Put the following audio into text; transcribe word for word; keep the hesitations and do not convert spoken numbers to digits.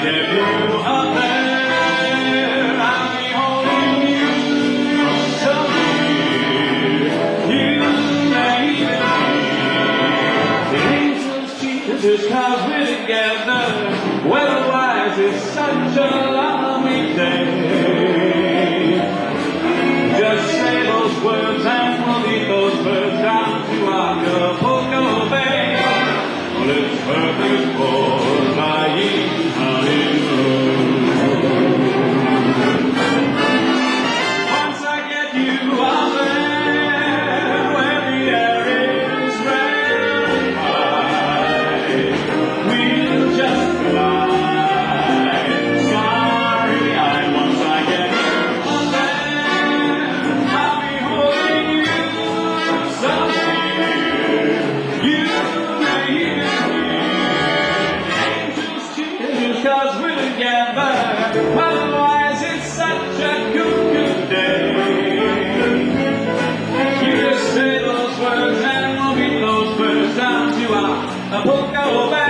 get you up there, I'll be holding you so near. You may even be the angels Jesus, 'cause we're together. Weatherwise, it's such a lovely day. Just say those words and we'll lead those birds down to Acapulco Bay. Well, it's perfect for my honeymoon. Once I get you out there, where the air is rarefied, we'll just fly starry-eyed. Once I get you out there, I'll be holding you so near. You may even hear angels cheer, 'cause we're together. Otherwise, it's such a good, good day. You just say those words and we'll beat those birds down to Acapulco Bay.